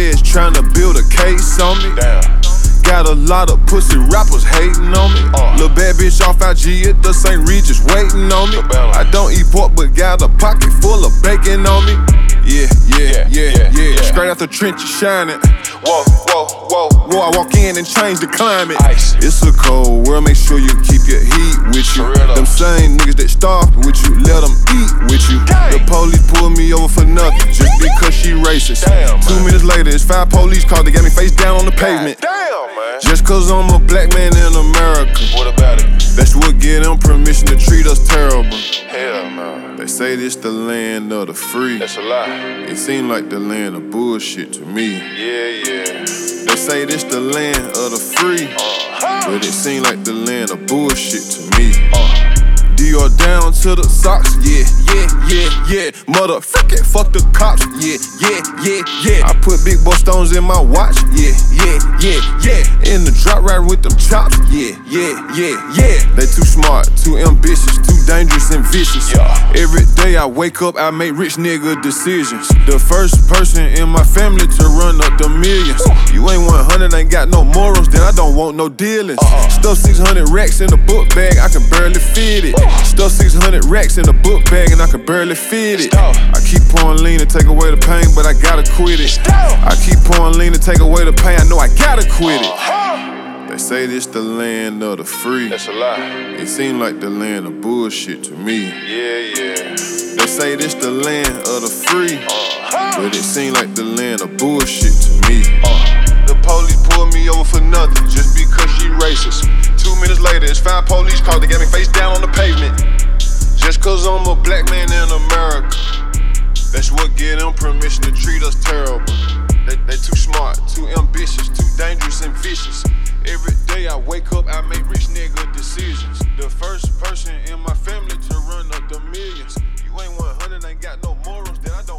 feds tryna build a case on me. Damn. Got a lot of pussy rappers hating on me. Lil' bad bitch off IG at the St. Regis waiting on me. I don't eat pork but got a pocket full of bacon on me. Yeah. Straight out the trenches shining. Whoa. Whoa, I walk in and change the climate. Ice. It's a cold world, make sure you keep your heat with you. For real though. Them same niggas that starved with you, let them eat with you. Dang. The police pulled me over for nothing, just because she racist. Damn, 2 man. minutes later, it's 5 police cars, they got me face down on the pavement. Damn, man. Just cause I'm a black man in America, What about it? that's what give them permission to treat us terrible. Hell no. They say this the land of the free. That's a lie. It seem like the land of bullshit to me. Yeah. They say this the land of the free, but it seem like the land of bullshit to me. Dior down to the socks, yeah. Motherfucking fuck the cops, yeah. I put big boy stones in my watch, yeah. In the drop right with them chops, yeah. They too smart, too ambitious, too dangerous and vicious. Yeah. Every day I wake up, I make rich nigga decisions. The first person in my family to run up the millions. You ain't 100, ain't got no morals, then I don't want no dealings. Stuff 600 racks in a book bag, I can barely fit it. Stuff 600 racks in a book bag and I can barely fit it. I keep pouring lean to take away the pain, but I gotta quit it. I keep pouring lean to take away the pain, I know I gotta quit it. They say this the land of the free. That's a lie. It seem like the land of bullshit to me. Yeah. They say this the land of the free, but it seem like the land of bullshit to me. The police pulled me over for nothing, just because she racist. 2 minutes later, it's 5 police cars, they got me face down on the pavement. Just cause I'm a black man in America, that's what give them permission to treat us terrible. They too smart, too ambitious, too dangerous and vicious. Every day I wake up, I make rich nigga decisions. The first person in my family to run up the millions. You ain't 100, ain't got no morals, then I don't